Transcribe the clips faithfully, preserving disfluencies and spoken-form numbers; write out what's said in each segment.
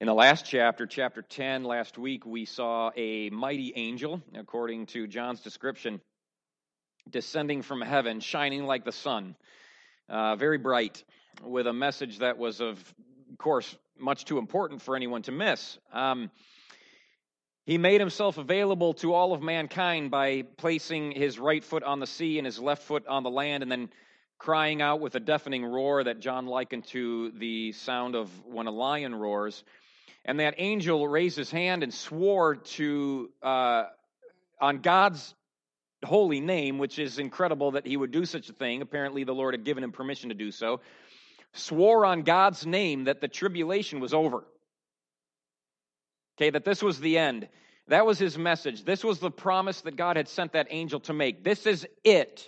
In the last chapter, chapter ten, last week, we saw a mighty angel, according to John's description, descending from heaven, shining like the sun, uh, very bright, with a message that was, of course, much too important for anyone to miss. Um, he made himself available to all of mankind by placing his right foot on the sea and his left foot on the land, and then crying out with a deafening roar that John likened to the sound of when a lion roars. And that angel raised his hand and swore to, uh, on God's holy name, which is incredible that he would do such a thing. Apparently the Lord had given him permission to do so. Swore on God's name that the tribulation was over. Okay, that this was the end. That was his message. This was the promise that God had sent that angel to make. This is it.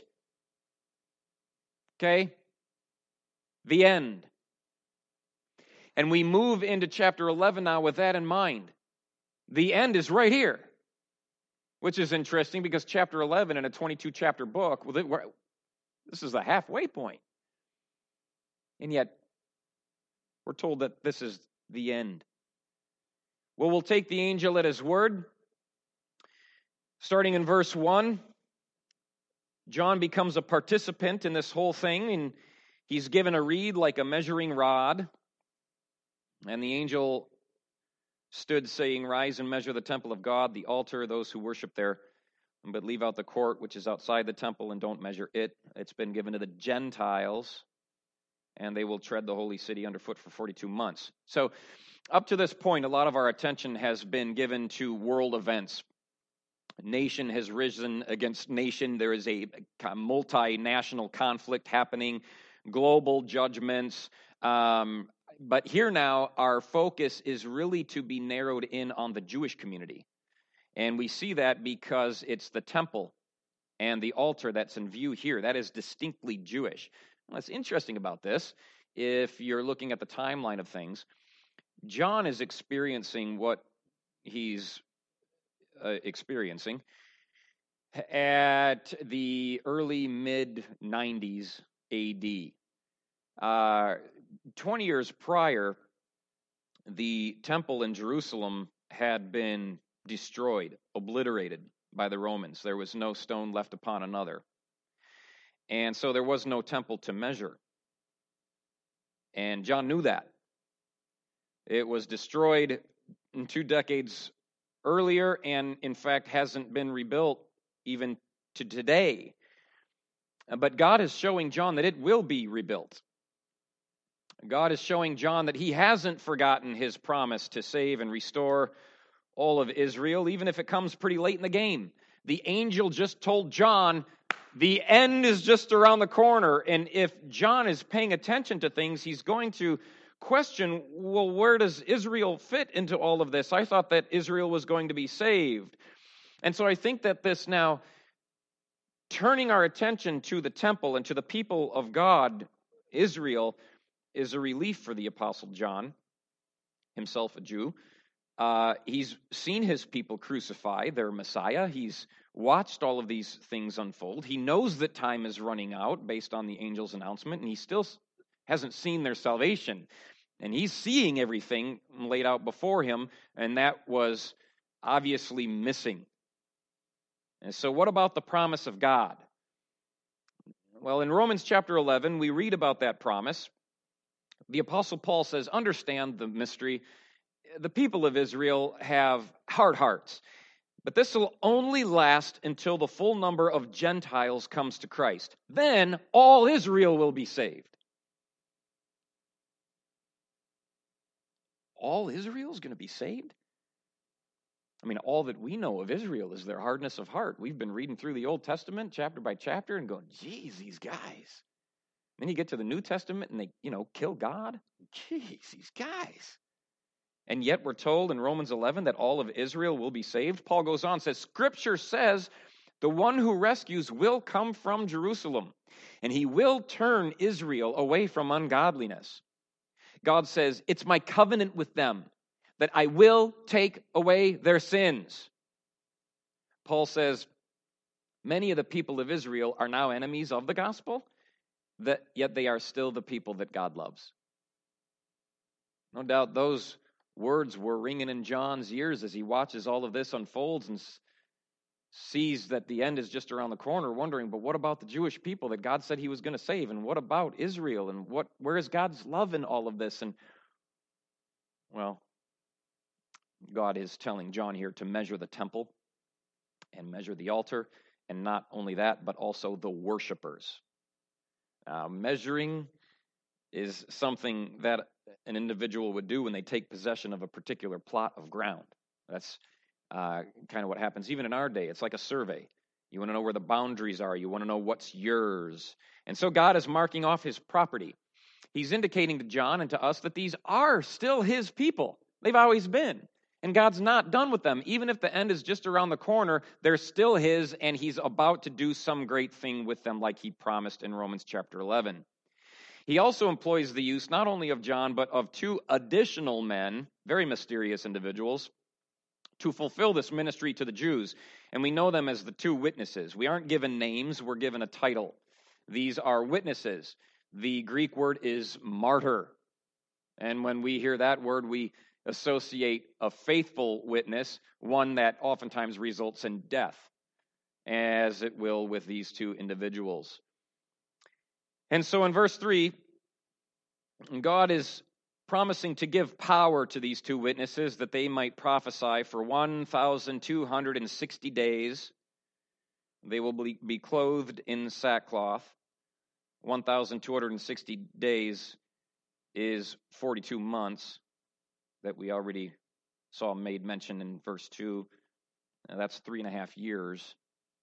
Okay? The end. And we move into chapter eleven now with that in mind. The end is right here, which is interesting because chapter eleven in a twenty-two chapter book, well, this is the halfway point. And yet, we're told that this is the end. Well, we'll take the angel at his word. Starting in verse one, John becomes a participant in this whole thing, and he's given a reed like a measuring rod. And the angel stood saying, "Rise and measure the temple of God, the altar, those who worship there, but leave out the court which is outside the temple and don't measure it. It's been given to the Gentiles, and they will tread the holy city underfoot for forty-two months. So up to this point, a lot of our attention has been given to world events. Nation has risen against nation. There is a multinational conflict happening, global judgments. Um, but here now, our focus is really to be narrowed in on the Jewish community. And we see that because it's the temple and the altar that's in view here. That is distinctly Jewish. What's interesting about this, if you're looking at the timeline of things, John is experiencing what he's uh, experiencing at the early mid nineties A D. Uh, twenty years prior, the temple in Jerusalem had been destroyed, obliterated by the Romans. There was no stone left upon another. And so there was no temple to measure. And John knew that. It was destroyed in two decades earlier, and in fact hasn't been rebuilt even to today. But God is showing John that it will be rebuilt. God is showing John that he hasn't forgotten his promise to save and restore all of Israel, even if it comes pretty late in the game. The angel just told John, the end is just around the corner. And if John is paying attention to things, he's going to question, well, where does Israel fit into all of this? I thought that Israel was going to be saved. And so I think that this now, turning our attention to the temple and to the people of God, Israel, is a relief for the Apostle John, himself a Jew. Uh, he's seen his people crucify their Messiah. He's watched all of these things unfold. He knows that time is running out based on the angel's announcement, and he still hasn't seen their salvation. And he's seeing everything laid out before him, and that was obviously missing. And so what about the promise of God? Well, in Romans chapter eleven, we read about that promise. The Apostle Paul says, understand the mystery. The people of Israel have hard hearts, but this will only last until the full number of Gentiles comes to Christ. Then all Israel will be saved. All Israel is going to be saved? I mean, all that we know of Israel is their hardness of heart. We've been reading through the Old Testament chapter by chapter and going, geez, these guys. Then you get to the New Testament and they, you know, kill God. Geez, these guys. And yet we're told in Romans eleven that all of Israel will be saved. Paul goes on and says, Scripture says the one who rescues will come from Jerusalem, and he will turn Israel away from ungodliness. God says, it's my covenant with them that I will take away their sins. Paul says, many of the people of Israel are now enemies of the gospel, that yet they are still the people that God loves. No doubt those words were ringing in John's ears as he watches all of this unfolds and s- sees that the end is just around the corner, wondering, but what about the Jewish people that God said he was going to save? And what about Israel? And what where is God's love in all of this? And, well, God is telling John here to measure the temple and measure the altar, and not only that, but also the worshipers. Uh, measuring is something that an individual would do when they take possession of a particular plot of ground. That's uh, kind of what happens even in our day. It's like a survey. You want to know where the boundaries are. You want to know what's yours. And so God is marking off his property. He's indicating to John and to us that these are still his people. They've always been. And God's not done with them. Even if the end is just around the corner, they're still his, and he's about to do some great thing with them like he promised in Romans chapter eleven. He also employs the use not only of John, but of two additional men, very mysterious individuals, to fulfill this ministry to the Jews. And we know them as the two witnesses. We aren't given names, we're given a title. These are witnesses. The Greek word is martyr. And when we hear that word, we associate a faithful witness, one that oftentimes results in death, as it will with these two individuals. And so in verse three, God is promising to give power to these two witnesses that they might prophesy for one thousand two hundred sixty days. They will be clothed in sackcloth. one thousand two hundred sixty days is forty-two months that we already saw made mention in verse two. Now that's three and a half years.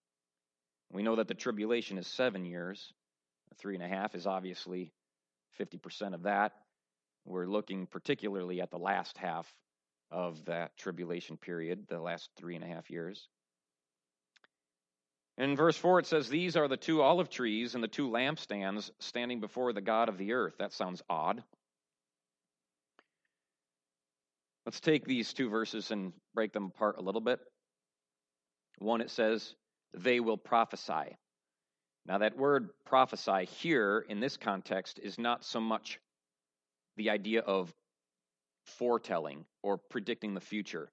We know that the tribulation is seven years. Three and a half is obviously fifty percent of that. We're looking particularly at the last half of that tribulation period, the last three and a half years. In verse four, it says, these are the two olive trees and the two lampstands standing before the God of the earth. That sounds odd. Let's take these two verses and break them apart a little bit. One, it says, they will prophesy. Now, that word prophesy here in this context is not so much the idea of foretelling or predicting the future.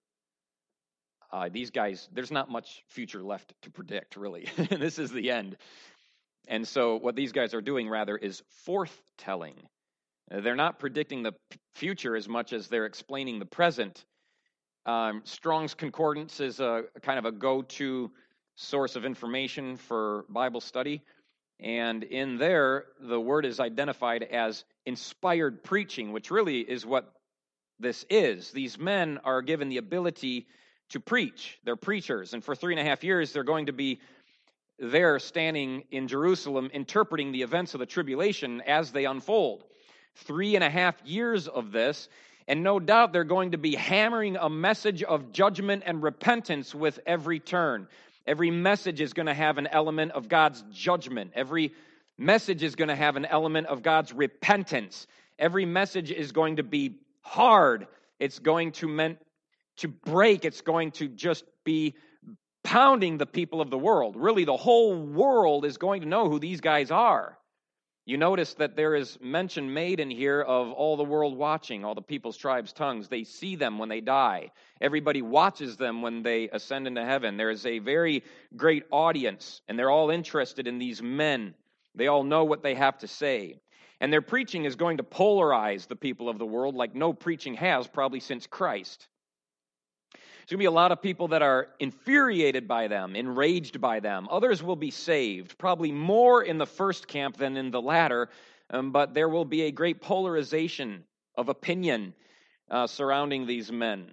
Uh, these guys, there's not much future left to predict, really. This is the end. And so what these guys are doing, rather, is forthtelling. They're not predicting the future as much as they're explaining the present. Um, Strong's Concordance is a kind of a go-to source of information for Bible study. And in there, the word is identified as inspired preaching, which really is what this is. These men are given the ability to preach. They're preachers. And for three and a half years, they're going to be there standing in Jerusalem, interpreting the events of the tribulation as they unfold. Three and a half years of this, and no doubt they're going to be hammering a message of judgment and repentance with every turn. Every message is going to have an element of God's judgment. Every message is going to have an element of God's repentance. Every message is going to be hard. It's going to meant to break. It's going to just be pounding the people of the world. Really, the whole world is going to know who these guys are. You notice that there is mention made in here of all the world watching, all the peoples, tribes, tongues. They see them when they die. Everybody watches them when they ascend into heaven. There is a very great audience, and they're all interested in these men. They all know what they have to say. And their preaching is going to polarize the people of the world like no preaching has probably since Christ. There's going to be a lot of people that are infuriated by them, enraged by them. Others will be saved, probably more in the first camp than in the latter, um, but there will be a great polarization of opinion uh, surrounding these men.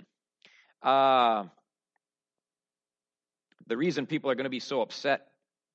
Uh, the reason people are going to be so upset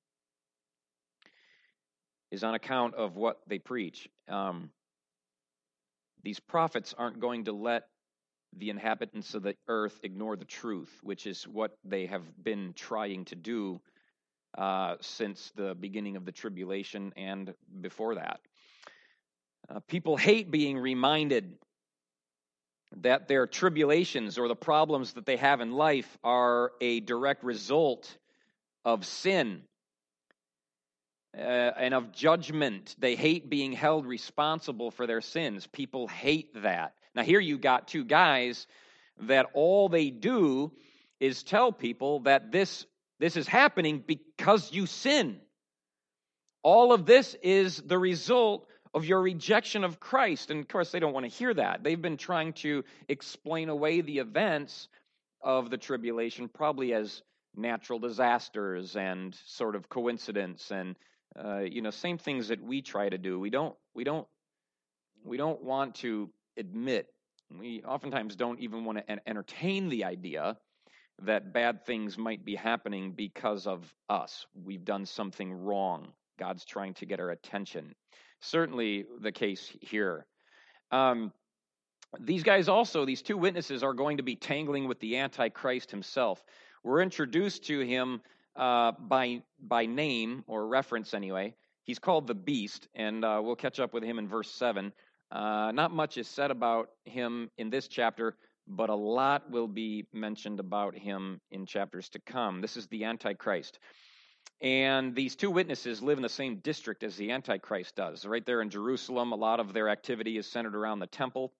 is on account of what they preach. Um, these prophets aren't going to let the inhabitants of the earth ignore the truth, which is what they have been trying to do uh, since the beginning of the tribulation and before that. Uh, people hate being reminded that their tribulations or the problems that they have in life are a direct result of sin uh, and of judgment. They hate being held responsible for their sins. People hate that. Now here you got two guys that all they do is tell people that this, this is happening because you sin. All of this is the result of your rejection of Christ. And of course, they don't want to hear that. They've been trying to explain away the events of the tribulation, probably as natural disasters and sort of coincidence and uh, you know, same things that we try to do. We don't, we don't, we don't want to admit. We oftentimes don't even want to entertain the idea that bad things might be happening because of us. We've done something wrong. God's trying to get our attention. Certainly the case here. Um, these guys also, these two witnesses, are going to be tangling with the Antichrist himself. We're introduced to him uh, by by name, or reference anyway. He's called the Beast, and uh, we'll catch up with him in verse seven. Uh, not much is said about him in this chapter, but a lot will be mentioned about him in chapters to come. This is the Antichrist. And these two witnesses live in the same district as the Antichrist does. Right there in Jerusalem, a lot of their activity is centered around the temple.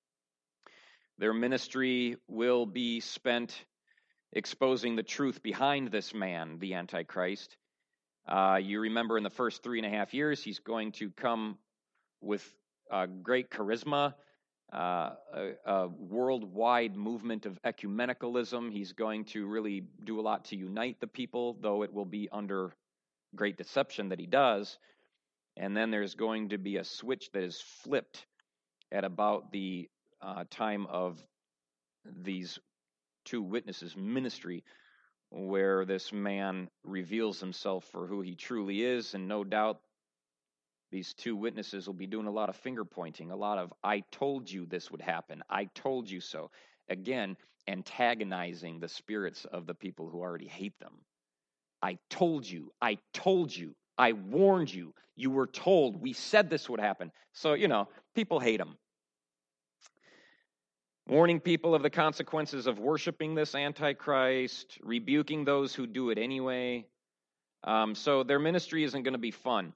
Their ministry will be spent exposing the truth behind this man, the Antichrist. Uh, you remember in the first three and a half years, he's going to come with uh, great charisma, uh, a, a worldwide movement of ecumenicalism. He's going to really do a lot to unite the people, though it will be under great deception that he does. And then there's going to be a switch that is flipped at about the uh, time of these two witnesses' ministry, where this man reveals himself for who he truly is, and no doubt these two witnesses will be doing a lot of finger pointing, a lot of, I told you this would happen, I told you so. Again, antagonizing the spirits of the people who already hate them. I told you, I told you, I warned you, you were told, we said this would happen. So, you know, people hate him. Warning people of the consequences of worshiping this Antichrist, rebuking those who do it anyway. Um, so their ministry isn't going to be fun,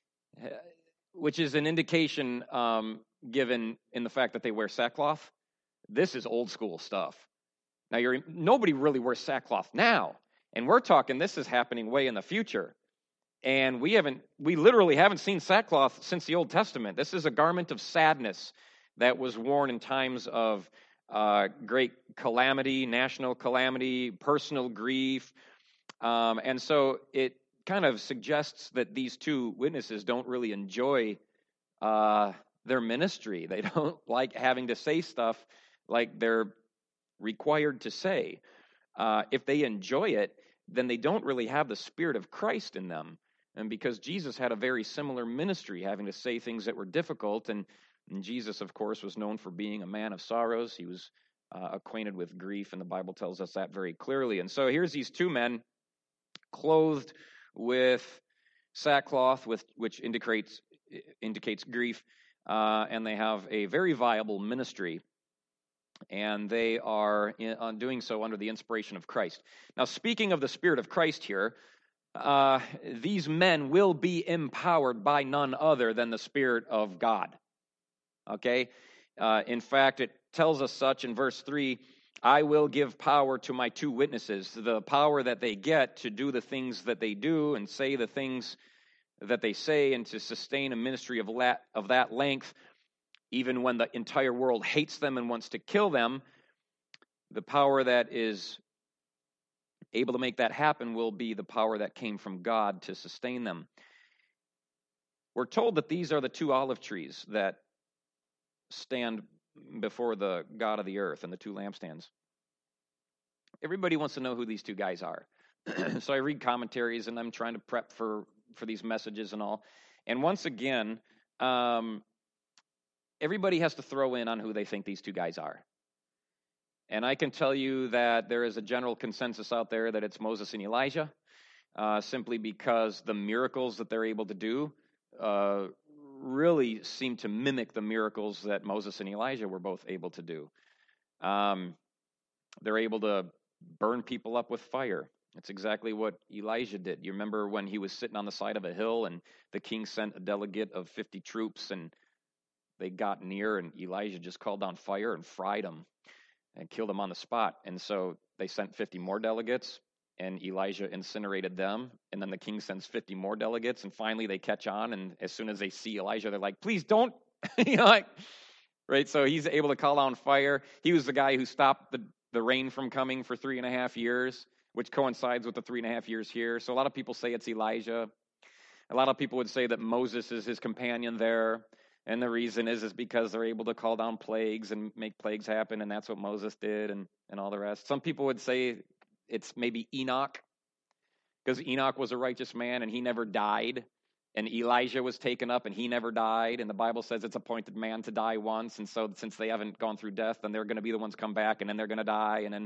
which is an indication um, given in the fact that they wear sackcloth. This is old school stuff. Now, you're, nobody really wears sackcloth now, and we're talking this is happening way in the future. And we haven't, we literally haven't seen sackcloth since the Old Testament. This is a garment of sadness that was worn in times of uh, great calamity, national calamity, personal grief. Um, and so it kind of suggests that these two witnesses don't really enjoy uh, their ministry. They don't like having to say stuff like they're required to say. Uh, if they enjoy it, then they don't really have the Spirit of Christ in them. And because Jesus had a very similar ministry, having to say things that were difficult, and, and Jesus, of course, was known for being a man of sorrows. He was uh, acquainted with grief, and the Bible tells us that very clearly. And so here's these two men clothed with sackcloth, with which indicates indicates grief, uh, and they have a very viable ministry, and they are in, on doing so under the inspiration of Christ. Now, speaking of the Spirit of Christ here, Uh, these men will be empowered by none other than the Spirit of God. Okay? Uh, in fact, it tells us such in verse three, I will give power to my two witnesses, the power that they get to do the things that they do and say the things that they say, and to sustain a ministry of, la- of that length, even when the entire world hates them and wants to kill them. The power that is able to make that happen will be the power that came from God to sustain them. We're told that these are the two olive trees that stand before the God of the earth and the two lampstands. Everybody wants to know who these two guys are. So I read commentaries, and I'm trying to prep for, for these messages and all. And once again, um, everybody has to throw in on who they think these two guys are. And I can tell you that there is a general consensus out there that it's Moses and Elijah, uh, simply because the miracles that they're able to do uh, really seem to mimic the miracles that Moses and Elijah were both able to do. Um, they're able to burn people up with fire. It's exactly what Elijah did. You remember when he was sitting on the side of a hill and the king sent a delegate of fifty troops, and they got near, and Elijah just called down fire and fried them and killed them on the spot. And so they sent fifty more delegates, and Elijah incinerated them. And then the king sends fifty more delegates, and finally they catch on. And as soon as they see Elijah, they're like, please don't, you know, like, right? So he's able to call down fire. He was the guy who stopped the, the rain from coming for three and a half years, which coincides with the three and a half years here. So a lot of people say it's Elijah. A lot of people would say that Moses is his companion there. And the reason is, is because they're able to call down plagues and make plagues happen, and that's what Moses did, and, and all the rest. Some people would say it's maybe Enoch, because Enoch was a righteous man, and he never died. And Elijah was taken up, and he never died. And the Bible says it's appointed man to die once. And so since they haven't gone through death, then they're going to be the ones come back, and then they're going to die. And then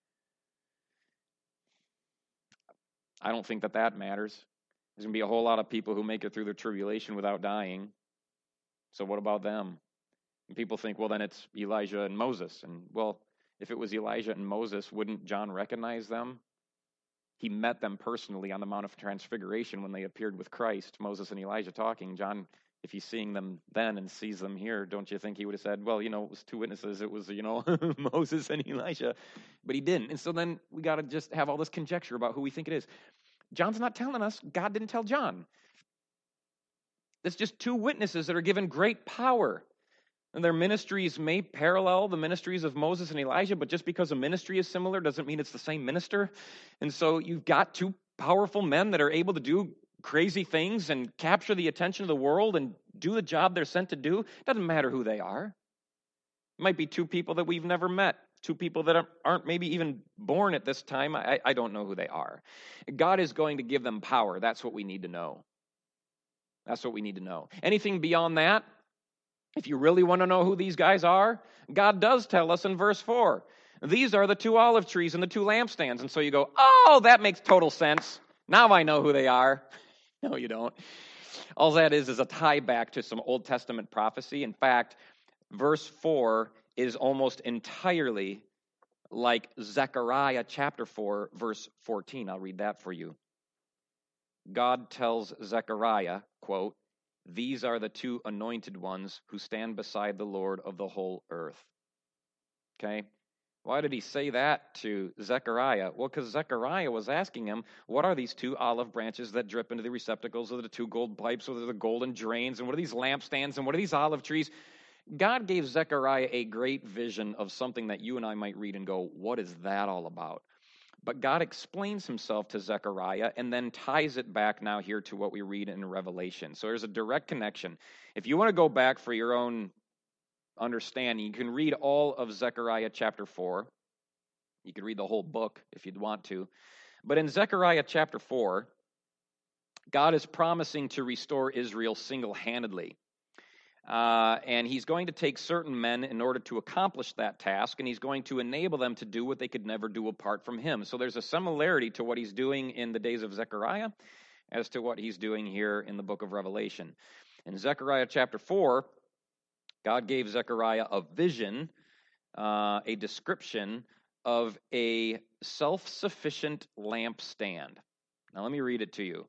I don't think that that matters. There's going to be a whole lot of people who make it through the tribulation without dying. So what about them? And people think, well, then it's Elijah and Moses. And, well, if it was Elijah and Moses, wouldn't John recognize them? He met them personally on the Mount of Transfiguration when they appeared with Christ, Moses and Elijah talking. John, if he's seeing them then and sees them here, don't you think he would have said, well, you know, it was two witnesses. It was, you know, Moses and Elijah. But he didn't. And so then we got to just have all this conjecture about who we think it is. John's not telling us. God didn't tell John. It's just two witnesses that are given great power. And their ministries may parallel the ministries of Moses and Elijah, but just because a ministry is similar doesn't mean it's the same minister. And so you've got two powerful men that are able to do crazy things and capture the attention of the world and do the job they're sent to do. It doesn't matter who they are. It might be two people that we've never met, two people that aren't maybe even born at this time. I, I don't know who they are. God is going to give them power. That's what we need to know. That's what we need to know. Anything beyond that, if you really want to know who these guys are, God does tell us in verse four. These are the two olive trees and the two lampstands. And so you go, oh, that makes total sense. Now I know who they are. No, you don't. All that is is a tie back to some Old Testament prophecy. In fact, verse four is almost entirely like Zechariah chapter four, verse fourteen. I'll read that for you. God tells Zechariah, quote, these are the two anointed ones who stand beside the Lord of the whole earth. Okay? Why did he say that to Zechariah? Well, because Zechariah was asking him, what are these two olive branches that drip into the receptacles? What are the two gold pipes? What are the golden drains? And what are these lampstands? And what are these olive trees? God gave Zechariah a great vision of something that you and I might read and go, what is that all about? But God explains himself to Zechariah and then ties it back now here to what we read in Revelation. So there's a direct connection. If you want to go back for your own understanding, you can read all of Zechariah chapter four. You can read the whole book if you'd want to. But in Zechariah chapter four, God is promising to restore Israel single-handedly. Uh, and he's going to take certain men in order to accomplish that task, and he's going to enable them to do what they could never do apart from him. So there's a similarity to what he's doing in the days of Zechariah as to what he's doing here in the book of Revelation. In Zechariah chapter four, God gave Zechariah a vision, uh, a description of a self-sufficient lampstand. Now let me read it to you.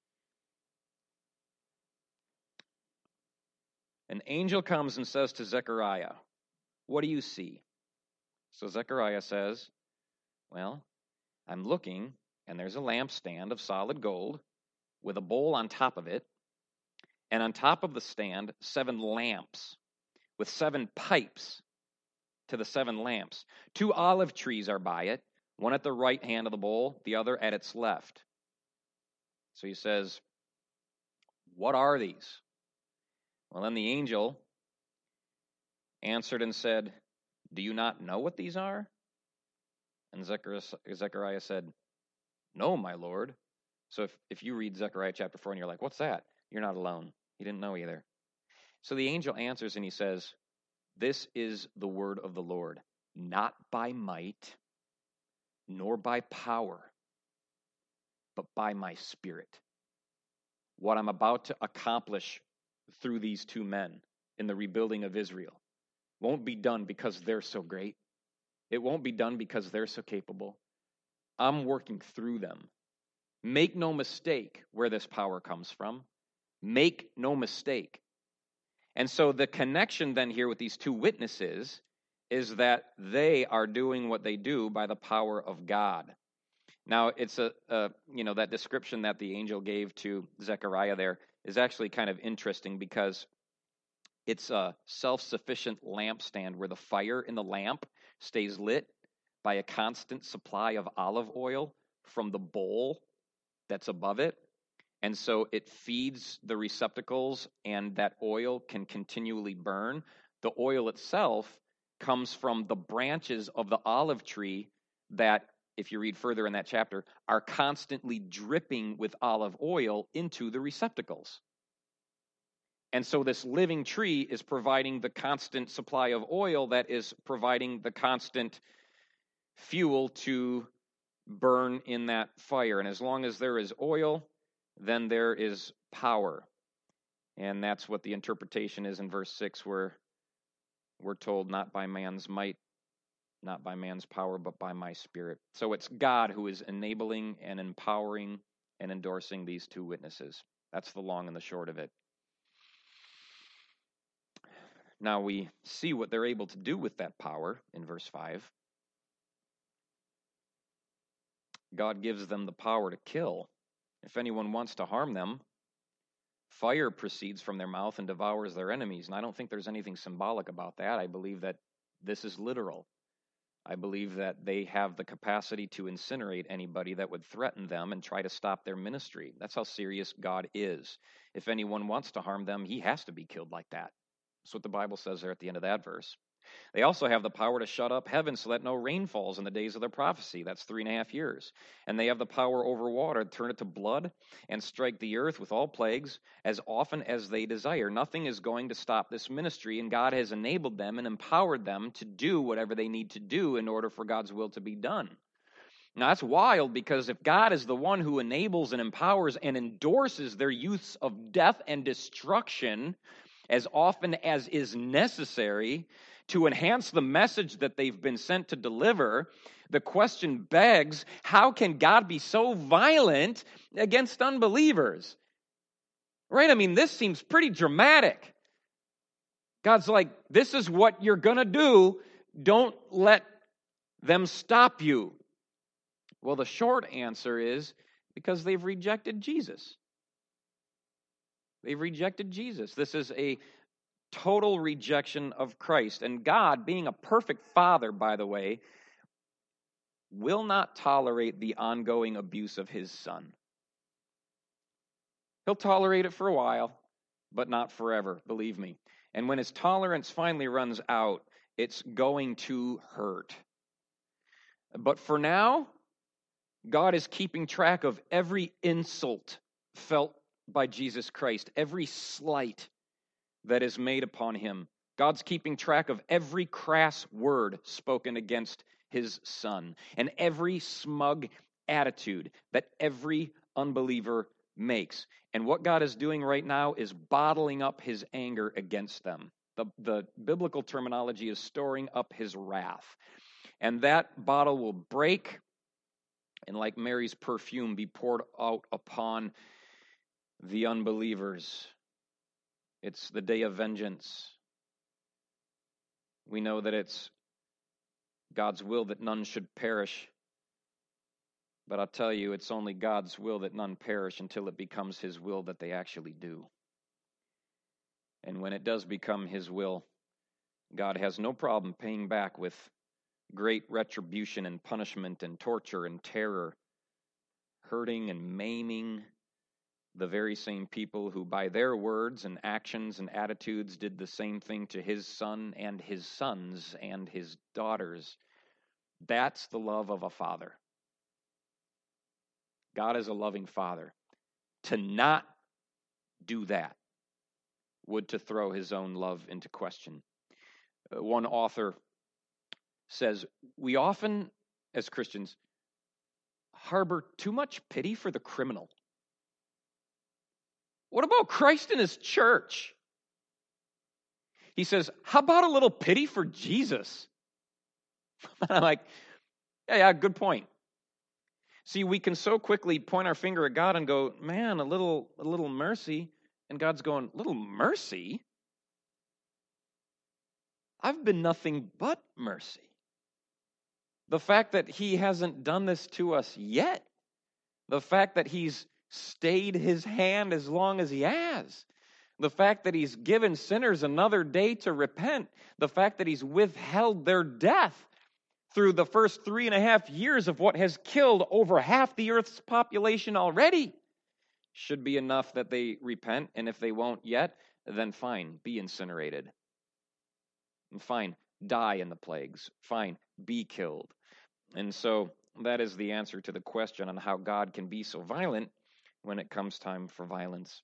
An angel comes and says to Zechariah, what do you see? So Zechariah says, well, I'm looking, and there's a lampstand of solid gold with a bowl on top of it, and on top of the stand, seven lamps with seven pipes to the seven lamps. Two olive trees are by it, one at the right hand of the bowl, the other at its left. So he says, what are these? Well, then the angel answered and said, do you not know what these are? And Zechariah said, no, my Lord. So if, if you read Zechariah chapter four and you're like, what's that? You're not alone. He didn't know either. So the angel answers and he says, this is the word of the Lord, not by might, nor by power, but by my spirit. What I'm about to accomplish through these two men in the rebuilding of Israel won't be done because they're so great. It won't be done because they're so capable. I'm working through them. Make no mistake where this power comes from. Make no mistake. And so the connection then here with these two witnesses is that they are doing what they do by the power of God. Now, it's a, a, you know, that description that the angel gave to Zechariah there is actually kind of interesting because it's a self-sufficient lampstand where the fire in the lamp stays lit by a constant supply of olive oil from the bowl that's above it. And so it feeds the receptacles, and that oil can continually burn. The oil itself comes from the branches of the olive tree that, if you read further in that chapter, are constantly dripping with olive oil into the receptacles. And so this living tree is providing the constant supply of oil that is providing the constant fuel to burn in that fire. And as long as there is oil, then there is power. And that's what the interpretation is in verse six, where we're told, not by man's might, not by man's power, but by my Spirit. So it's God who is enabling and empowering and endorsing these two witnesses. That's the long and the short of it. Now we see what they're able to do with that power in verse five. God gives them the power to kill. If anyone wants to harm them, fire proceeds from their mouth and devours their enemies. And I don't think there's anything symbolic about that. I believe that this is literal. I believe that they have the capacity to incinerate anybody that would threaten them and try to stop their ministry. That's how serious God is. If anyone wants to harm them, he has to be killed like that. That's what the Bible says there at the end of that verse. They also have the power to shut up heaven so that no rain falls in the days of their prophecy. That's three and a half years. And they have the power over water to turn it to blood and strike the earth with all plagues as often as they desire. Nothing is going to stop this ministry, and God has enabled them and empowered them to do whatever they need to do in order for God's will to be done. Now, that's wild, because if God is the one who enables and empowers and endorses their use of death and destruction as often as is necessary to enhance the message that they've been sent to deliver, the question begs, how can God be so violent against unbelievers? Right? I mean, this seems pretty dramatic. God's like, this is what you're going to do. Don't let them stop you. Well, the short answer is because they've rejected Jesus. They've rejected Jesus. This is a total rejection of Christ. And God, being a perfect Father, by the way, will not tolerate the ongoing abuse of his Son. He'll tolerate it for a while, but not forever, believe me. And when his tolerance finally runs out, it's going to hurt. But for now, God is keeping track of every insult felt by Jesus Christ, every slight that is made upon him. God's keeping track of every crass word spoken against his Son, and every smug attitude that every unbeliever makes. And what God is doing right now is bottling up his anger against them. The, the biblical terminology is storing up his wrath. And that bottle will break, and like Mary's perfume, be poured out upon the unbelievers. It's the day of vengeance. We know that it's God's will that none should perish. But I'll tell you, it's only God's will that none perish until it becomes his will that they actually do. And when it does become his will, God has no problem paying back with great retribution and punishment and torture and terror, hurting and maiming the very same people who by their words and actions and attitudes did the same thing to his Son and his sons and his daughters. That's the love of a father. God is a loving Father. To not do that would to throw his own love into question. Uh, one author says, we often, as Christians, harbor too much pity for the criminal. What about Christ and his church? He says, how about a little pity for Jesus? And I'm like, yeah, yeah, good point. See, we can so quickly point our finger at God and go, man, a little, a little mercy. And God's going, little mercy? I've been nothing but mercy. The fact that he hasn't done this to us yet, the fact that he's stayed his hand as long as he has, the fact that he's given sinners another day to repent, the fact that he's withheld their death through the first three and a half years of what has killed over half the earth's population already, should be enough that they repent. And if they won't yet, then fine, be incinerated. And fine, die in the plagues. Fine, be killed. And so that is the answer to the question on how God can be so violent when it comes time for violence.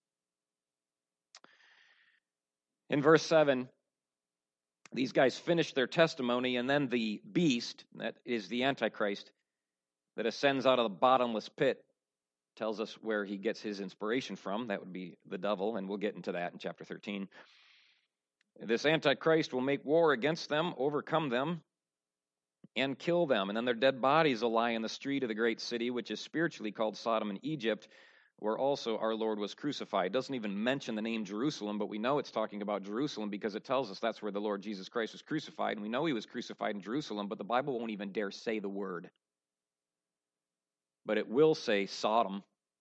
In verse seven, these guys finish their testimony, and then the beast, that is the Antichrist, that ascends out of the bottomless pit, tells us where he gets his inspiration from. That would be the devil, and we'll get into that in chapter thirteen. This Antichrist will make war against them, overcome them, and kill them. And then their dead bodies will lie in the street of the great city, which is spiritually called Sodom and Egypt, where also our Lord was crucified. It doesn't even mention the name Jerusalem, but we know it's talking about Jerusalem because it tells us that's where the Lord Jesus Christ was crucified. And we know he was crucified in Jerusalem, but the Bible won't even dare say the word. But it will say Sodom.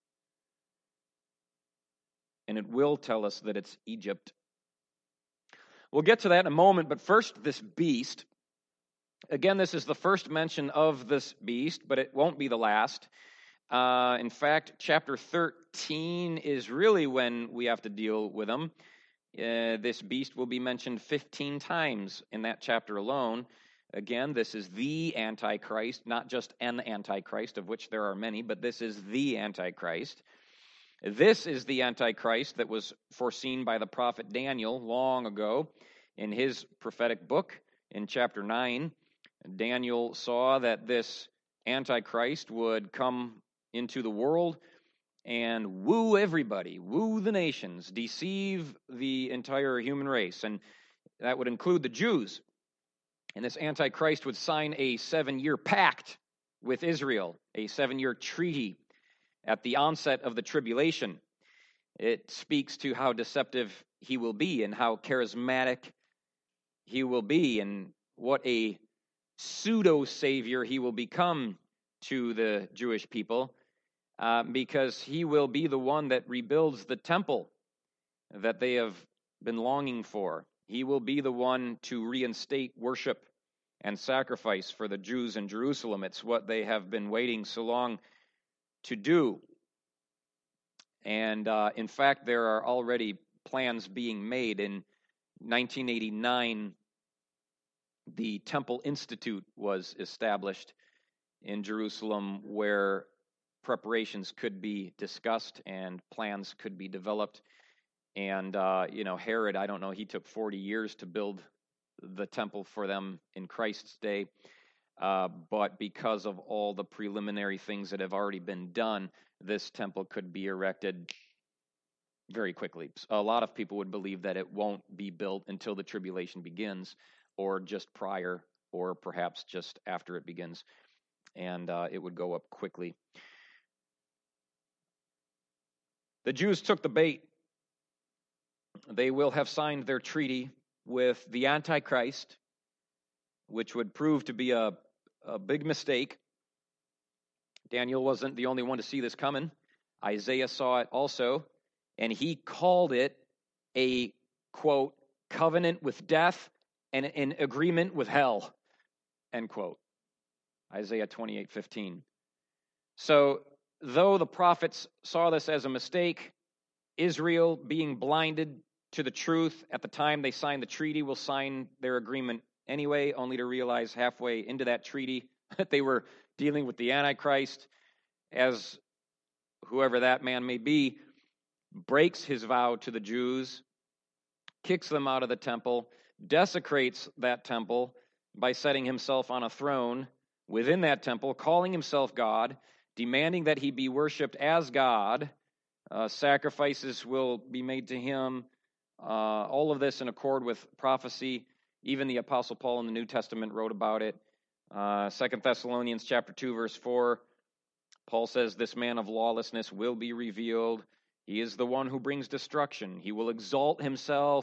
And it will tell us that it's Egypt. We'll get to that in a moment, but first, this beast. Again, this is the first mention of this beast, but it won't be the last. Uh, in fact, chapter thirteen is really when we have to deal with him. Uh, this beast will be mentioned fifteen times in that chapter alone. Again, this is the Antichrist, not just an Antichrist, of which there are many, but this is the Antichrist. This is the Antichrist that was foreseen by the prophet Daniel long ago in his prophetic book in chapter nine. Daniel saw that this Antichrist would come into the world and woo everybody, woo the nations, deceive the entire human race, and that would include the Jews. And this Antichrist would sign a seven-year pact with Israel, a seven-year treaty at the onset of the tribulation. It speaks to how deceptive he will be and how charismatic he will be and what a pseudo-savior he will become to the Jewish people, uh, because he will be the one that rebuilds the temple that they have been longing for. He will be the one to reinstate worship and sacrifice for the Jews in Jerusalem. It's what they have been waiting so long to do. And uh, in fact, there are already plans being made. In nineteen eighty-nine, the Temple Institute was established in Jerusalem where preparations could be discussed and plans could be developed. And, uh, you know, Herod, I don't know, he took forty years to build the temple for them in Christ's day. Uh, but because of all the preliminary things that have already been done, this temple could be erected very quickly. A lot of people would believe that it won't be built until the tribulation begins, or just prior, or perhaps just after it begins, and uh, it would go up quickly. The Jews took the bait. They will have signed their treaty with the Antichrist, which would prove to be a, a big mistake. Daniel wasn't the only one to see this coming. Isaiah saw it also, and he called it a, quote, covenant with death and an agreement with hell, end quote. Isaiah twenty-eight fifteen. So, though the prophets saw this as a mistake, Israel, being blinded to the truth at the time they signed the treaty, will sign their agreement anyway, only to realize halfway into that treaty that they were dealing with the Antichrist, as whoever that man may be, breaks his vow to the Jews, kicks them out of the temple, desecrates that temple by setting himself on a throne within that temple, calling himself God, demanding that he be worshipped as God. Uh, sacrifices will be made to him. Uh, all of this in accord with prophecy. Even the Apostle Paul in the New Testament wrote about it. Uh, Second Thessalonians chapter two, verse four, Paul says, "This man of lawlessness will be revealed. He is the one who brings destruction. He will exalt himself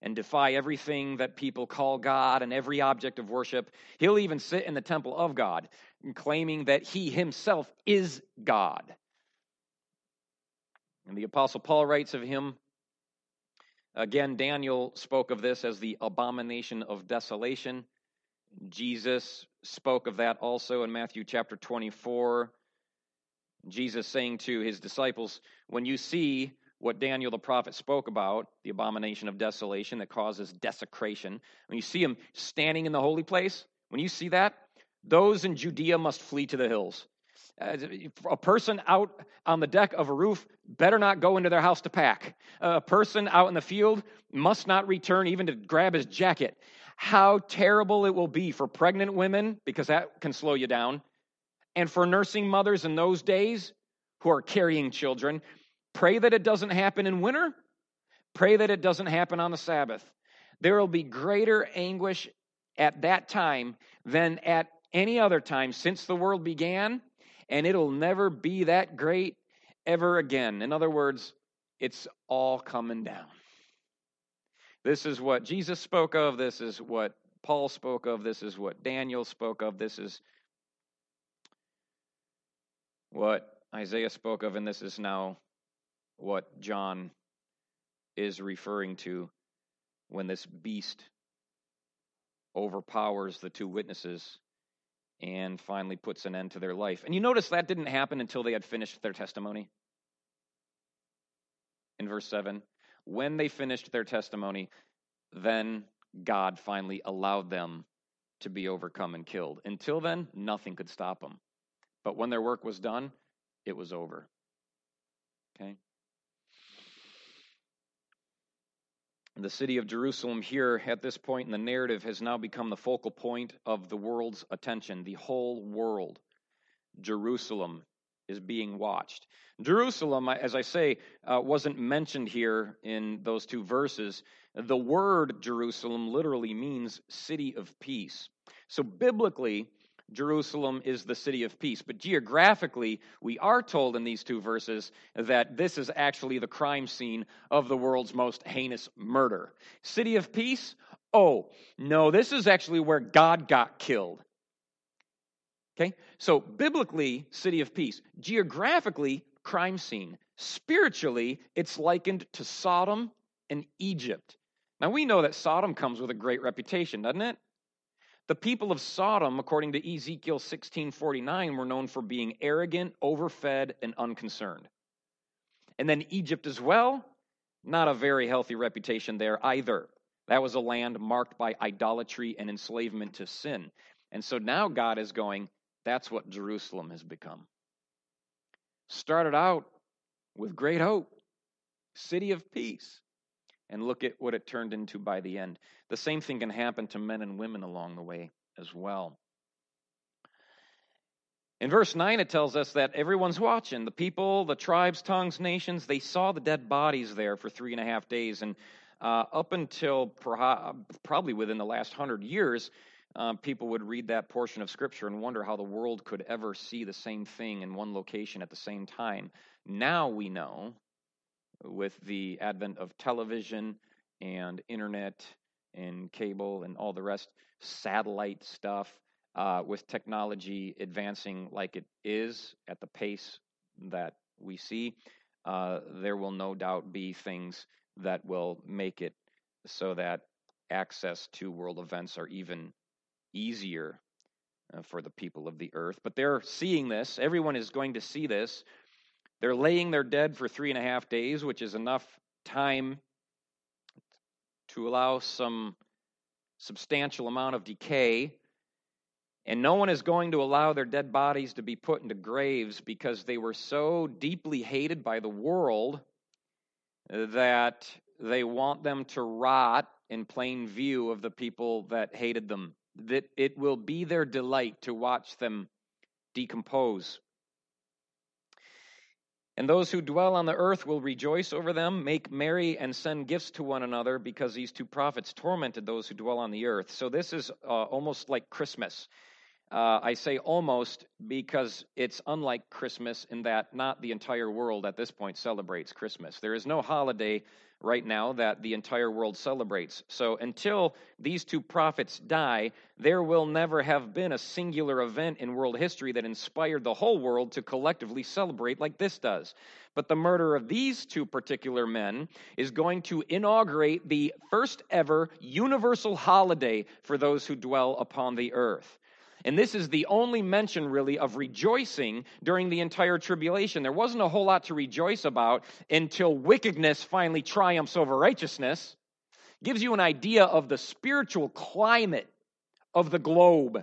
and defy everything that people call God and every object of worship. He'll even sit in the temple of God, claiming that he himself is God. And the Apostle Paul writes of him, again, Daniel spoke of this as the abomination of desolation. Jesus spoke of that also in Matthew chapter twenty-four. Jesus saying to his disciples, when you see what Daniel the prophet spoke about, the abomination of desolation that causes desecration, when you see him standing in the holy place, when you see that, those in Judea must flee to the hills. Uh, a person out on the deck of a roof better not go into their house to pack. A person out in the field must not return even to grab his jacket. How terrible it will be for pregnant women, because that can slow you down, and for nursing mothers in those days who are carrying children. Pray that it doesn't happen in winter. Pray that it doesn't happen on the Sabbath. There will be greater anguish at that time than at any other time since the world began, and it'll never be that great ever again. In other words, it's all coming down. This is what Jesus spoke of. This is what Paul spoke of. This is what Daniel spoke of. This is what Isaiah spoke of, and this is now what John is referring to when this beast overpowers the two witnesses and finally puts an end to their life. And you notice that didn't happen until they had finished their testimony. In verse seven, when they finished their testimony, then God finally allowed them to be overcome and killed. Until then, nothing could stop them. But when their work was done, it was over. Okay? The city of Jerusalem here at this point in the narrative has now become the focal point of the world's attention. The whole world, Jerusalem, is being watched. Jerusalem, as I say, uh, wasn't mentioned here in those two verses. The word Jerusalem literally means city of peace. So biblically, Jerusalem is the city of peace. But geographically, we are told in these two verses that this is actually the crime scene of the world's most heinous murder. City of peace? Oh, no, this is actually where God got killed. Okay? So biblically, city of peace. Geographically, crime scene. Spiritually, it's likened to Sodom and Egypt. Now, we know that Sodom comes with a great reputation, doesn't it? The people of Sodom, according to Ezekiel sixteen forty-nine, were known for being arrogant, overfed, and unconcerned. And then Egypt as well, not a very healthy reputation there either. That was a land marked by idolatry and enslavement to sin. And so now God is going, that's what Jerusalem has become. Started out with great hope, city of peace. And look at what it turned into by the end. The same thing can happen to men and women along the way as well. In verse nine, it tells us that everyone's watching. The people, the tribes, tongues, nations, they saw the dead bodies there for three and a half days. And uh, up until perhaps, probably within the last hundred years, uh, people would read that portion of Scripture and wonder how the world could ever see the same thing in one location at the same time. Now we know, with the advent of television and internet and cable and all the rest, satellite stuff, uh, with technology advancing like it is at the pace that we see, uh, there will no doubt be things that will make it so that access to world events are even easier uh, for the people of the earth. But they're seeing this. Everyone is going to see this. They're laying their dead for three and a half days, which is enough time to allow some substantial amount of decay. And no one is going to allow their dead bodies to be put into graves because they were so deeply hated by the world that they want them to rot in plain view of the people that hated them. That it will be their delight to watch them decompose. And those who dwell on the earth will rejoice over them, make merry, and send gifts to one another, because these two prophets tormented those who dwell on the earth. So this is uh, almost like Christmas. Uh, I say almost because it's unlike Christmas in that not the entire world at this point celebrates Christmas. There is no holiday right now that the entire world celebrates. So until these two prophets die, there will never have been a singular event in world history that inspired the whole world to collectively celebrate like this does. But the murder of these two particular men is going to inaugurate the first ever universal holiday for those who dwell upon the earth. And this is the only mention, really, of rejoicing during the entire tribulation. There wasn't a whole lot to rejoice about until wickedness finally triumphs over righteousness. Gives you an idea of the spiritual climate of the globe.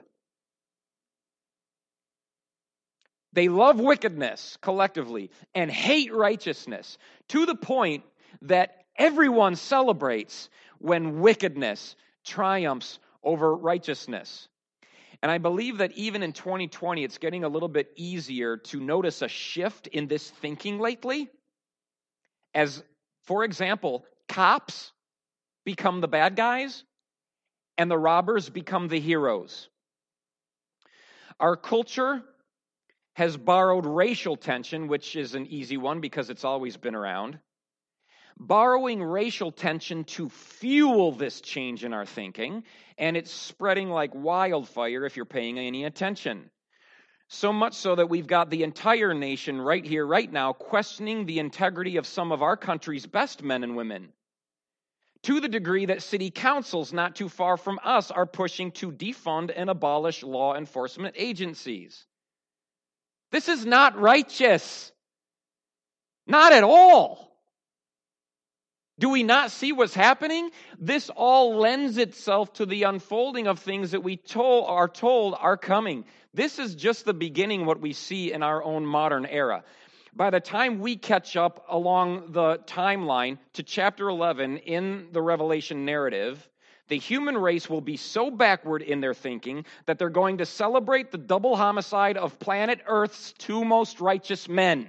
They love wickedness collectively and hate righteousness to the point that everyone celebrates when wickedness triumphs over righteousness. And I believe that even in twenty twenty, it's getting a little bit easier to notice a shift in this thinking lately. As, for example, cops become the bad guys and the robbers become the heroes. Our culture has borrowed racial tension, which is an easy one because it's always been around. Borrowing racial tension to fuel this change in our thinking, and it's spreading like wildfire if you're paying any attention. So much so that we've got the entire nation right here, right now, questioning the integrity of some of our country's best men and women. To the degree that city councils not too far from us are pushing to defund and abolish law enforcement agencies. This is not righteous. Not at all. Do we not see what's happening? This all lends itself to the unfolding of things that we told, are told are coming. This is just the beginning of what we see in our own modern era. By the time we catch up along the timeline to chapter eleven in the Revelation narrative, the human race will be so backward in their thinking that they're going to celebrate the double homicide of planet Earth's two most righteous men.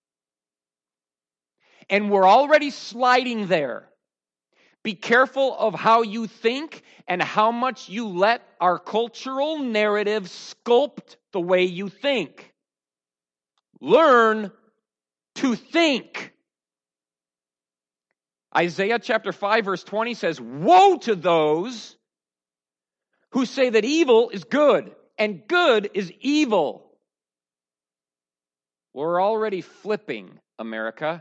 And we're already sliding there. Be careful of how you think and how much you let our cultural narrative sculpt the way you think. Learn to think. Isaiah chapter five verse twenty says, "Woe to those who say that evil is good and good is evil." We're already flipping, America.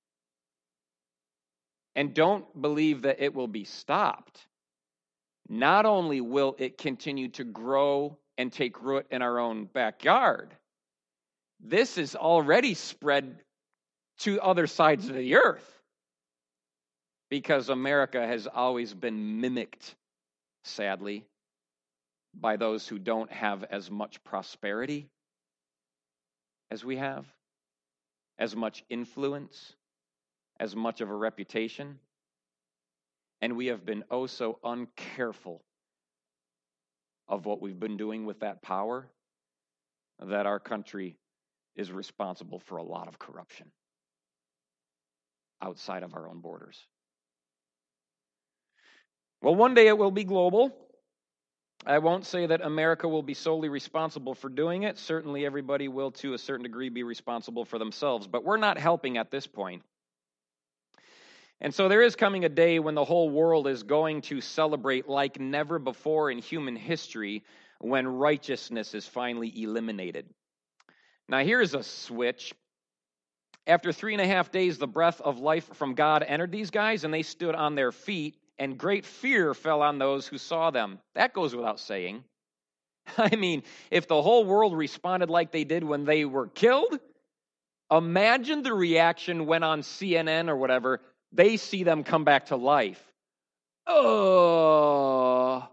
And don't believe that it will be stopped. Not only will it continue to grow and take root in our own backyard, this is already spread to other sides of the earth. Because America has always been mimicked, sadly, by those who don't have as much prosperity as we have, as much influence, as much of a reputation, and we have been oh so uncareful of what we've been doing with that power that our country is responsible for a lot of corruption outside of our own borders. Well, one day it will be global. I won't say that America will be solely responsible for doing it. Certainly everybody will, to a certain degree, be responsible for themselves, but we're not helping at this point. And so there is coming a day when the whole world is going to celebrate like never before in human history when righteousness is finally eliminated. Now here's a switch. After three and a half days, the breath of life from God entered these guys, and they stood on their feet, and great fear fell on those who saw them. That goes without saying. I mean, if the whole world responded like they did when they were killed, imagine the reaction when on C N N or whatever, they see them come back to life. Oh.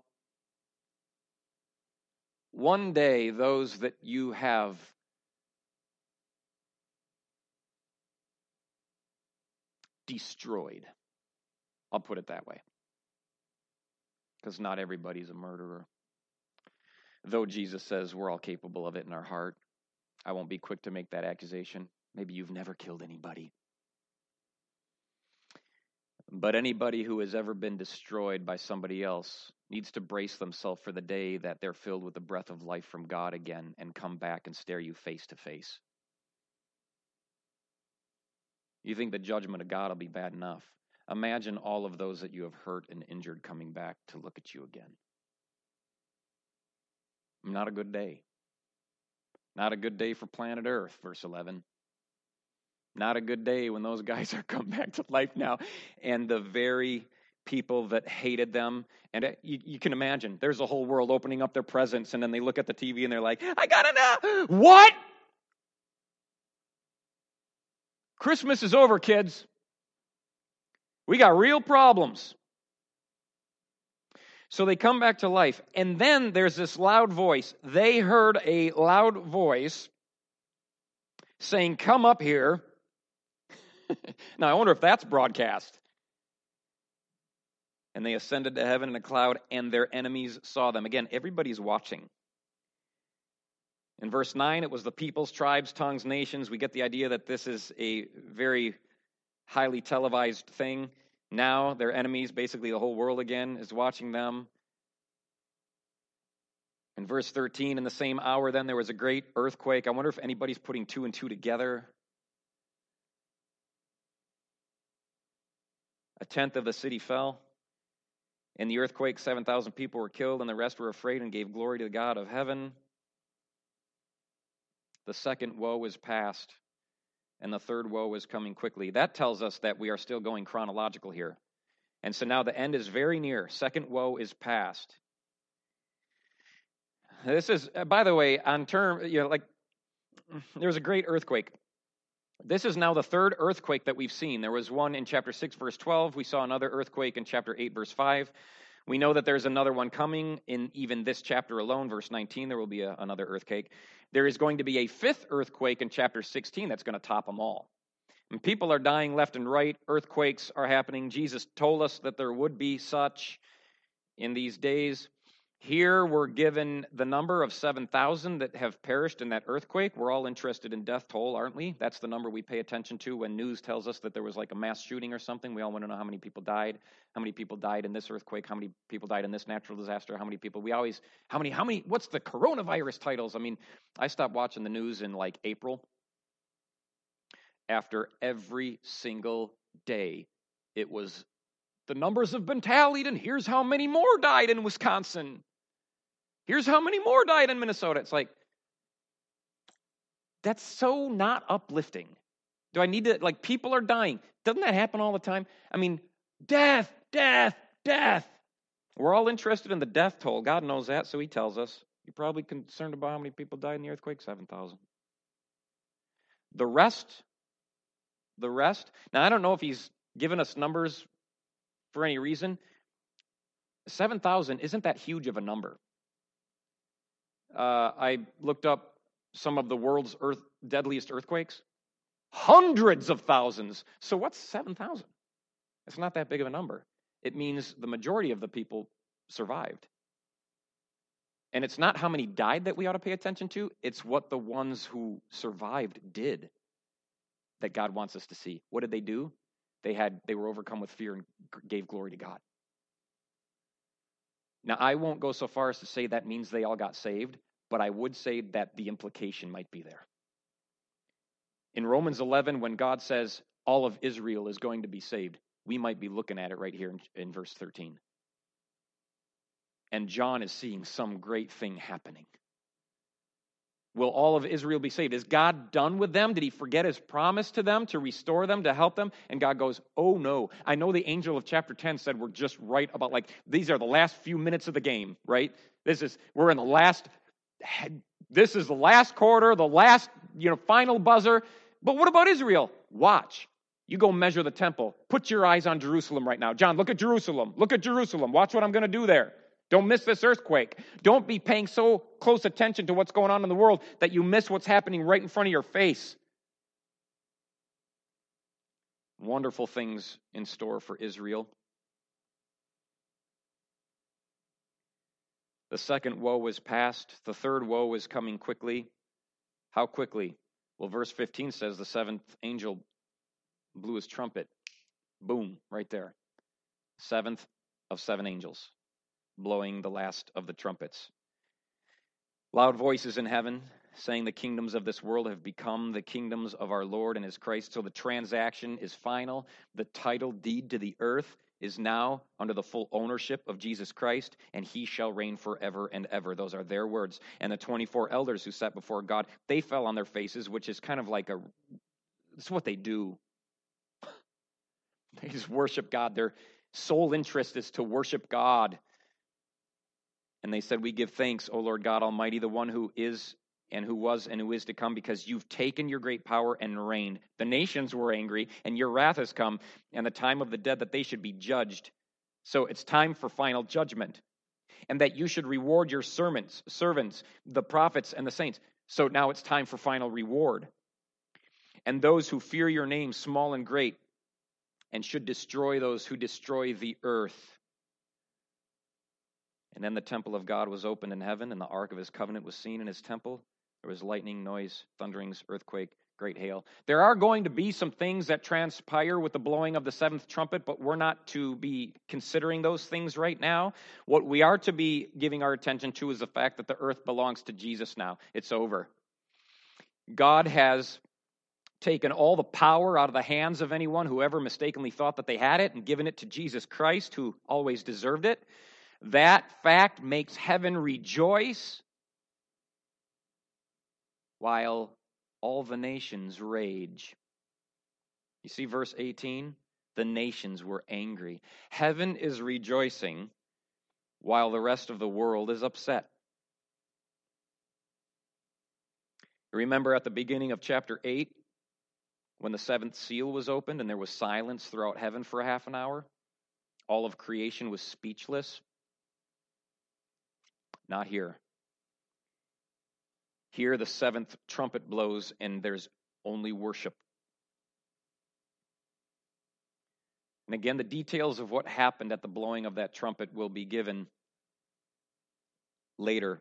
One day, those that you have destroyed, I'll put it that way, because not everybody's a murderer. Though Jesus says we're all capable of it in our heart, I won't be quick to make that accusation. Maybe you've never killed anybody. But anybody who has ever been destroyed by somebody else needs to brace themselves for the day that they're filled with the breath of life from God again and come back and stare you face to face. You think the judgment of God will be bad enough? Imagine all of those that you have hurt and injured coming back to look at you again. Not a good day. Not a good day for planet Earth, verse eleven. Not a good day when those guys are come back to life now. And the very people that hated them, and it, you, you can imagine, there's a whole world opening up their presents, and then they look at the T V and they're like, I gotta know. What? Christmas is over, kids. We got real problems. So they come back to life. And then there's this loud voice. They heard a loud voice saying, come up here. Now, I wonder if that's broadcast. And they ascended to heaven in a cloud, and their enemies saw them. Again, everybody's watching. In verse nine, it was the peoples, tribes, tongues, nations. We get the idea that this is a very highly televised thing. Now their enemies, basically the whole world again, is watching them. In verse thirteen, in the same hour then there was a great earthquake. I wonder if anybody's putting two and two together. A tenth of the city fell. In the earthquake, seven thousand people were killed, and the rest were afraid and gave glory to the God of heaven. The second woe is past, and the third woe is coming quickly. That tells us that we are still going chronological here. And so now the end is very near. Second woe is past. This is, by the way, on term, you know, like, there was a great earthquake. This is now the third earthquake that we've seen. There was one in chapter six, verse twelve. We saw another earthquake in chapter eight, verse five. We know that there's another one coming in even this chapter alone, verse nineteen. There will be a, another earthquake. There is going to be a fifth earthquake in chapter sixteen that's going to top them all. And people are dying left and right. Earthquakes are happening. Jesus told us that there would be such in these days. Here we're given the number of seven thousand that have perished in that earthquake. We're all interested in death toll, aren't we? That's the number we pay attention to when news tells us that there was like a mass shooting or something. We all want to know how many people died, how many people died in this earthquake, how many people died in this natural disaster, how many people, we always, how many, how many, what's the coronavirus titles? I mean, I stopped watching the news in like April. After every single day, it was, the numbers have been tallied, and here's how many more died in Wisconsin. Here's how many more died in Minnesota. It's like, that's so not uplifting. Do I need to, like, people are dying. Doesn't that happen all the time? I mean, death, death, death. We're all interested in the death toll. God knows that, so he tells us. You're probably concerned about how many people died in the earthquake? seven thousand. The rest, the rest. Now, I don't know if he's given us numbers for any reason. seven thousand isn't that huge of a number. Uh, I looked up some of the world's earth, deadliest earthquakes. Hundreds of thousands. So what's seven thousand? It's not that big of a number. It means the majority of the people survived. And it's not how many died that we ought to pay attention to. It's what the ones who survived did that God wants us to see. What did they do? They had they were overcome with fear and gave glory to God. Now, I won't go so far as to say that means they all got saved, but I would say that the implication might be there. In Romans eleven, when God says all of Israel is going to be saved, we might be looking at it right here in, in verse thirteen. And John is seeing some great thing happening. Will all of Israel be saved? Is God done with them? Did he forget his promise to them to restore them, to help them? And God goes, oh no. I know the angel of chapter ten said we're just right about, like, these are the last few minutes of the game, right? This is, we're in the last, this is the last quarter, the last, you know, final buzzer. But what about Israel? Watch. You go measure the temple. Put your eyes on Jerusalem right now. John, look at Jerusalem. Look at Jerusalem. Watch what I'm going to do there. Don't miss this earthquake. Don't be paying so close attention to what's going on in the world that you miss what's happening right in front of your face. Wonderful things in store for Israel. The second woe is past. The third woe is coming quickly. How quickly? Well, verse fifteen says the seventh angel blew his trumpet. Boom, right there. Seventh of seven angels, blowing the last of the trumpets. Loud voices in heaven saying the kingdoms of this world have become the kingdoms of our Lord and his Christ. So the transaction is final. The title deed to the earth is now under the full ownership of Jesus Christ, and he shall reign forever and ever. Those are their words. And the twenty-four elders who sat before God, they fell on their faces, which is kind of like a, it's what they do. They just worship God. Their sole interest is to worship God. And they said, we give thanks, O Lord God Almighty, the one who is and who was and who is to come, because you've taken your great power and reigned. The nations were angry, and your wrath has come, and the time of the dead that they should be judged. So it's time for final judgment, and that you should reward your servants, servants, the prophets and the saints. So now it's time for final reward. And those who fear your name, small and great, and should destroy those who destroy the earth. And then the temple of God was opened in heaven, and the ark of his covenant was seen in his temple. There was lightning, noise, thunderings, earthquake, great hail. There are going to be some things that transpire with the blowing of the seventh trumpet, but we're not to be considering those things right now. What we are to be giving our attention to is the fact that the earth belongs to Jesus now. It's over. God has taken all the power out of the hands of anyone who ever mistakenly thought that they had it and given it to Jesus Christ, who always deserved it. That fact makes heaven rejoice, while all the nations rage. You see verse eighteen? The nations were angry. Heaven is rejoicing while the rest of the world is upset. Remember at the beginning of chapter eight, when the seventh seal was opened and there was silence throughout heaven for a half an hour? All of creation was speechless. Not here. Here the seventh trumpet blows and there's only worship. And again, the details of what happened at the blowing of that trumpet will be given later.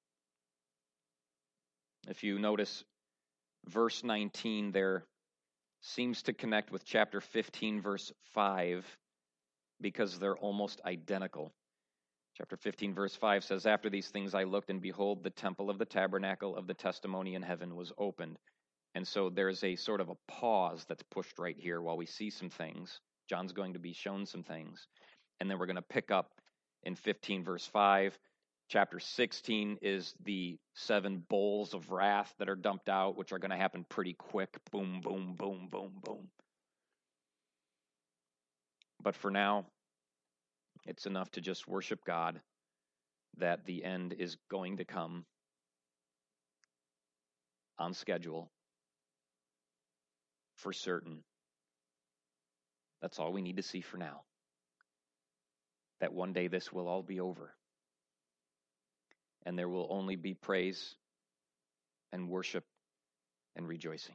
If you notice, verse nineteen there seems to connect with chapter fifteen, verse five, because they're almost identical. Chapter fifteen, verse five says, after these things I looked, and behold, the temple of the tabernacle of the testimony in heaven was opened. And so there's a sort of a pause that's pushed right here while we see some things. John's going to be shown some things. And then we're going to pick up in fifteen, verse five. Chapter sixteen is the seven bowls of wrath that are dumped out, which are going to happen pretty quick. Boom, boom, boom, boom, boom. But for now, it's enough to just worship God that the end is going to come on schedule for certain. That's all we need to see for now. That one day this will all be over. And there will only be praise and worship and rejoicing.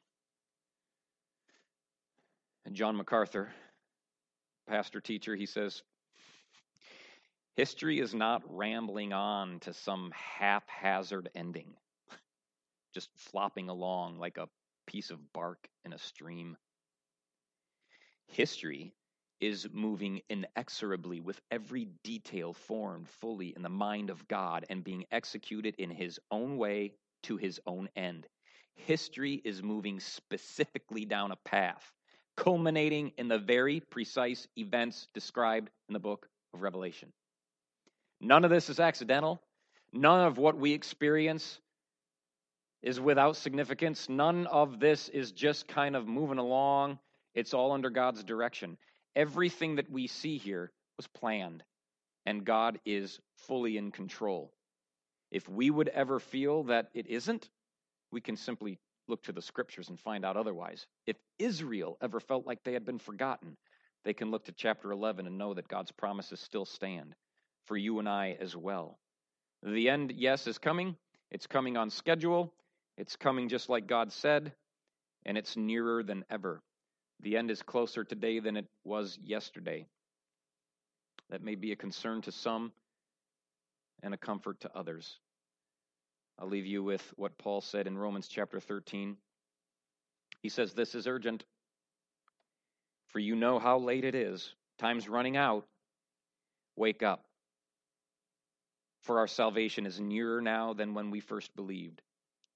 And John MacArthur, pastor teacher, he says, history is not rambling on to some haphazard ending, just flopping along like a piece of bark in a stream. History is moving inexorably with every detail formed fully in the mind of God and being executed in his own way to his own end. History is moving specifically down a path, culminating in the very precise events described in the book of Revelation. None of this is accidental. None of what we experience is without significance. None of this is just kind of moving along. It's all under God's direction. Everything that we see here was planned, and God is fully in control. If we would ever feel that it isn't, we can simply look to the scriptures and find out otherwise. If Israel ever felt like they had been forgotten, they can look to chapter eleven and know that God's promises still stand for you and I as well. The end, yes, is coming. It's coming on schedule. It's coming just like God said, and it's nearer than ever. The end is closer today than it was yesterday. That may be a concern to some and a comfort to others. I'll leave you with what Paul said in Romans chapter thirteen. He says, this is urgent, for you know how late it is. Time's running out. Wake up. For our salvation is nearer now than when we first believed.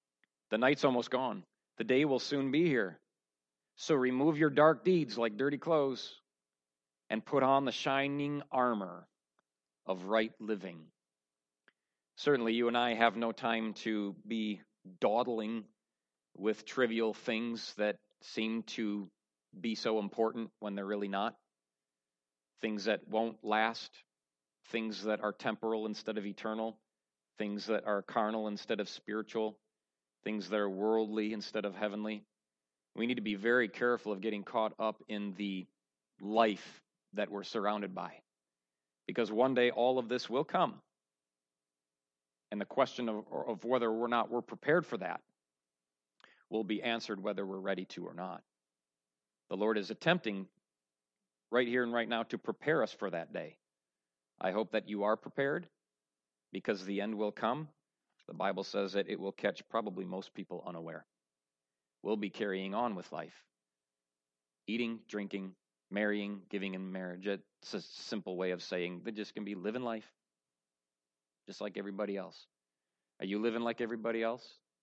The night's almost gone. The day will soon be here. So remove your dark deeds like dirty clothes and put on the shining armor of right living. Certainly, you and I have no time to be dawdling with trivial things that seem to be so important when they're really not. Things that won't last, things that are temporal instead of eternal, things that are carnal instead of spiritual, things that are worldly instead of heavenly. We need to be very careful of getting caught up in the life that we're surrounded by, because one day all of this will come. And the question of, of whether or not we're prepared for that will be answered whether we're ready to or not. The Lord is attempting right here and right now to prepare us for that day. I hope that you are prepared, because the end will come. The Bible says that it will catch probably most people unaware. We'll be carrying on with life. Eating, drinking, marrying, giving in marriage. It's a simple way of saying they're just going to be living life just like everybody else. Are you living like everybody else?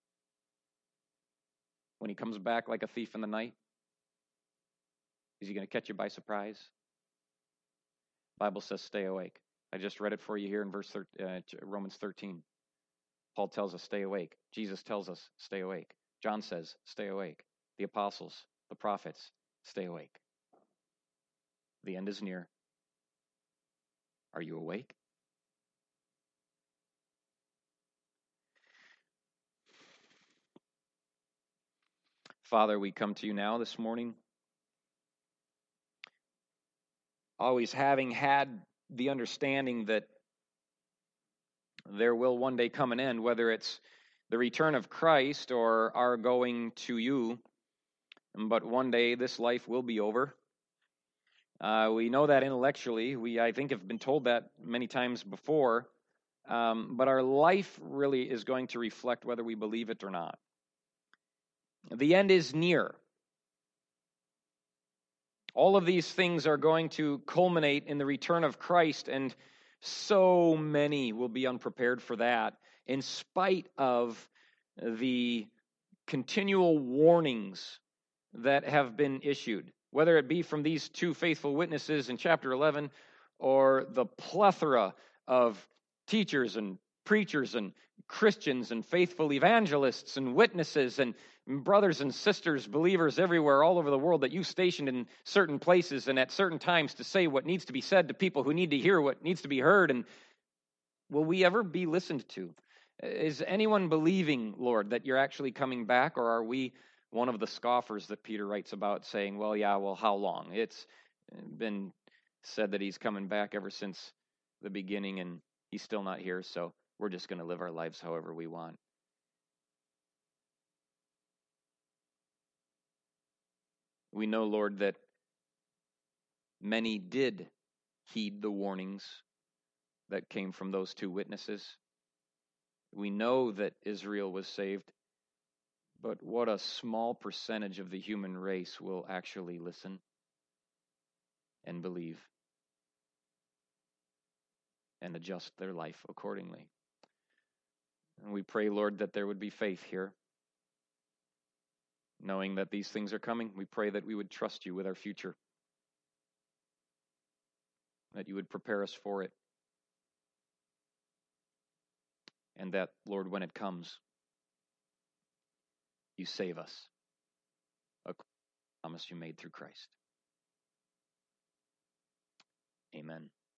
When he comes back like a thief in the night, is he going to catch you by surprise? The Bible says stay awake. I just read it for you here in verse thirteen, uh, Romans thirteen. Paul tells us stay awake. Jesus tells us stay awake. John says stay awake. The apostles, the prophets, stay awake. The end is near. Are you awake? Father, we come to you now this morning, always having had the understanding that there will one day come an end, whether it's the return of Christ or our going to you. But one day this life will be over. Uh, we know that intellectually. We, I think, have been told that many times before. Um, but our life really is going to reflect whether we believe it or not. The end is near. All of these things are going to culminate in the return of Christ, and so many will be unprepared for that, in spite of the continual warnings that have been issued, whether it be from these two faithful witnesses in chapter eleven, or the plethora of teachers and preachers and Christians and faithful evangelists and witnesses and brothers and sisters, believers everywhere all over the world that you stationed in certain places and at certain times to say what needs to be said to people who need to hear what needs to be heard. And will we ever be listened to? Is anyone believing, Lord, that you're actually coming back, or are we one of the scoffers that Peter writes about, saying, well, yeah, well, how long? It's been said that he's coming back ever since the beginning, and he's still not here, so we're just going to live our lives however we want. We know, Lord, that many did heed the warnings that came from those two witnesses. We know that Israel was saved, but what a small percentage of the human race will actually listen and believe and adjust their life accordingly. And we pray, Lord, that there would be faith here. Knowing that these things are coming, we pray that we would trust you with our future, that you would prepare us for it, and that, Lord, when it comes, you save us, a promise you made through Christ. Amen.